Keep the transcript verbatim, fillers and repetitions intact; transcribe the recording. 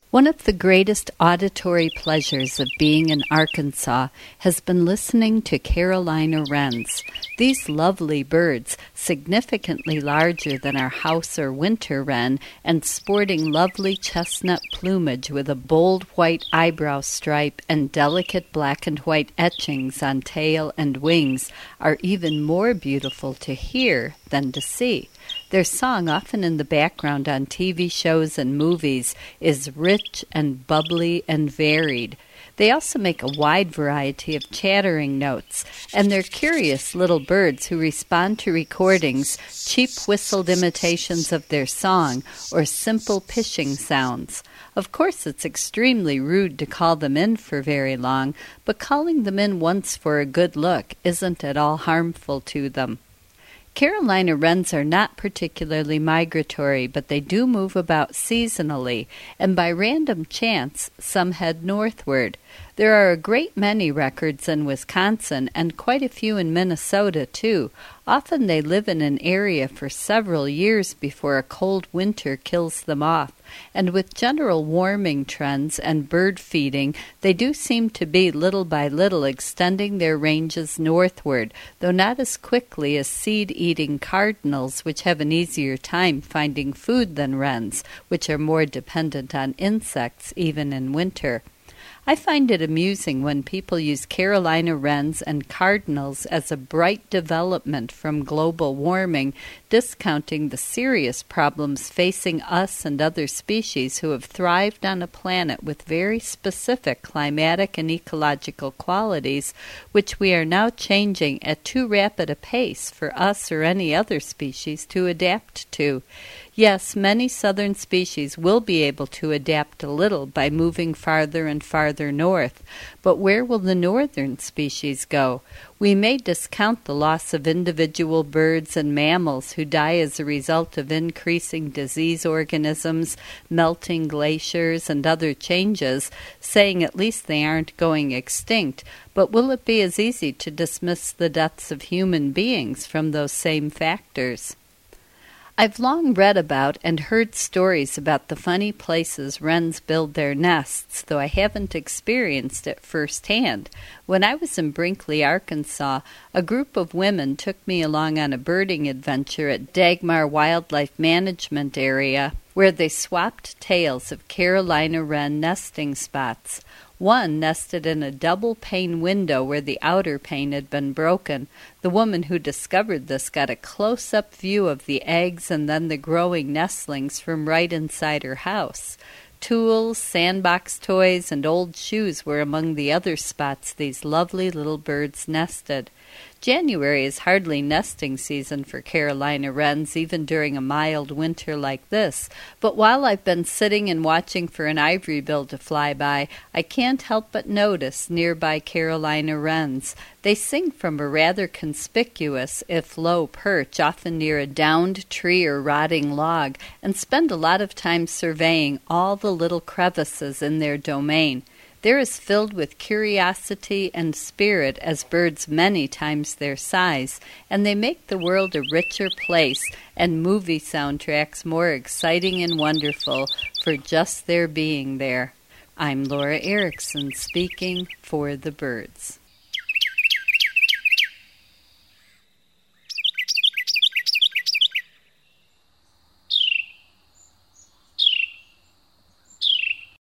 One of the greatest auditory pleasures of being in Arkansas has been listening to Carolina wrens. These lovely birds, significantly larger than our house or winter wren, and sporting lovely chestnut plumage with a bold white eyebrow stripe and delicate black and white etchings on tail and wings, are even more beautiful to hear than to see. Their song, often in the background on T V shows and movies, is rich and bubbly and varied. They also make a wide variety of chattering notes, and they're curious little birds who respond to recordings, cheap whistled imitations of their song, or simple pishing sounds. Of course, it's extremely rude to call them in for very long, but calling them in once for a good look isn't at all harmful to them. Carolina wrens are not particularly migratory, but they do move about seasonally, and by random chance, some head northward. There are a great many records in Wisconsin, and quite a few in Minnesota, too. Often they live in an area for several years before a cold winter kills them off, and with general warming trends and bird feeding, they do seem to be little by little extending their ranges northward, though not as quickly as seed-eating cardinals, which have an easier time finding food than wrens, which are more dependent on insects even in winter. I find it amusing when people use Carolina wrens and cardinals as a bright development from global warming, discounting the serious problems facing us and other species who have thrived on a planet with very specific climatic and ecological qualities, which we are now changing at too rapid a pace for us or any other species to adapt to. Yes, many southern species will be able to adapt a little by moving farther and farther north, but where will the northern species go? We may discount the loss of individual birds and mammals who die as a result of increasing disease organisms, melting glaciers, and other changes, saying at least they aren't going extinct, but will it be as easy to dismiss the deaths of human beings from those same factors? I've long read about and heard stories about the funny places wrens build their nests, though I haven't experienced it firsthand. When I was in Brinkley, Arkansas, a group of women took me along on a birding adventure at Dagmar Wildlife Management Area, where they swapped tales of Carolina wren nesting spots. One nested in a double-pane window where the outer pane had been broken. The woman who discovered this got a close-up view of the eggs and then the growing nestlings from right inside her house. Tools, sandbox toys, and old shoes were among the other spots these lovely little birds nested. January is hardly nesting season for Carolina wrens, even during a mild winter like this, but while I've been sitting and watching for an ivory bill to fly by, I can't help but notice nearby Carolina wrens. They sing from a rather conspicuous, if low, perch, often near a downed tree or rotting log, and spend a lot of time surveying all the little crevices in their domain. They're as filled with curiosity and spirit as birds many times their size, and they make the world a richer place and movie soundtracks more exciting and wonderful for just their being there. I'm Laura Erickson speaking for the birds.